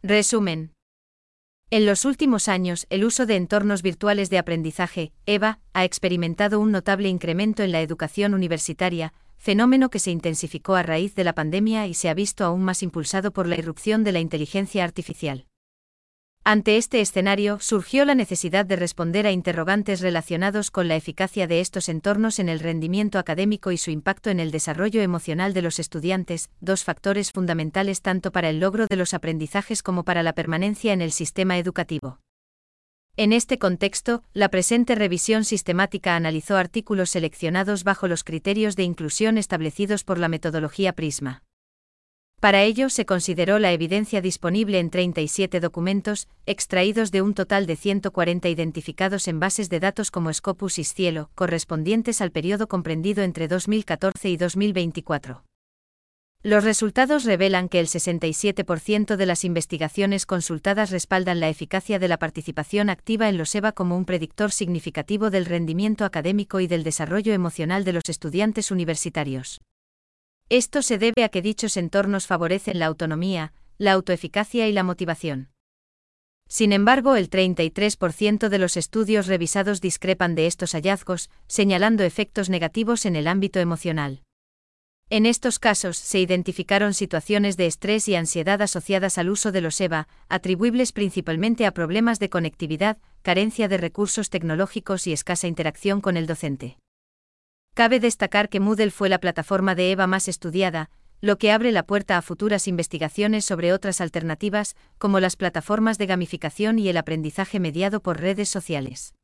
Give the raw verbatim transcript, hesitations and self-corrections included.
Resumen. En los últimos años, el uso de entornos virtuales de aprendizaje, EVA, ha experimentado un notable incremento en la educación universitaria, fenómeno que se intensificó a raíz de la pandemia y se ha visto aún más impulsado por la irrupción de la inteligencia artificial. Ante este escenario, surgió la necesidad de responder a interrogantes relacionados con la eficacia de estos entornos en el rendimiento académico y su impacto en el desarrollo emocional de los estudiantes, dos factores fundamentales tanto para el logro de los aprendizajes como para la permanencia en el sistema educativo. En este contexto, la presente revisión sistemática analizó artículos seleccionados bajo los criterios de inclusión establecidos por la metodología Prisma. Para ello se consideró la evidencia disponible en treinta y siete documentos, extraídos de un total de ciento cuarenta identificados en bases de datos como Scopus y Scielo, correspondientes al periodo comprendido entre dos mil catorce y dos mil veinticuatro. Los resultados revelan que el sesenta y siete por ciento de las investigaciones consultadas respaldan la eficacia de la participación activa en los EVA como un predictor significativo del rendimiento académico y del desarrollo emocional de los estudiantes universitarios. Esto se debe a que dichos entornos favorecen la autonomía, la autoeficacia y la motivación. Sin embargo, el treinta y tres por ciento de los estudios revisados discrepan de estos hallazgos, señalando efectos negativos en el ámbito emocional. En estos casos, se identificaron situaciones de estrés y ansiedad asociadas al uso de los EVA, atribuibles principalmente a problemas de conectividad, carencia de recursos tecnológicos y escasa interacción con el docente. Cabe destacar que Moodle fue la plataforma de EVA más estudiada, lo que abre la puerta a futuras investigaciones sobre otras alternativas, como las plataformas de gamificación y el aprendizaje mediado por redes sociales.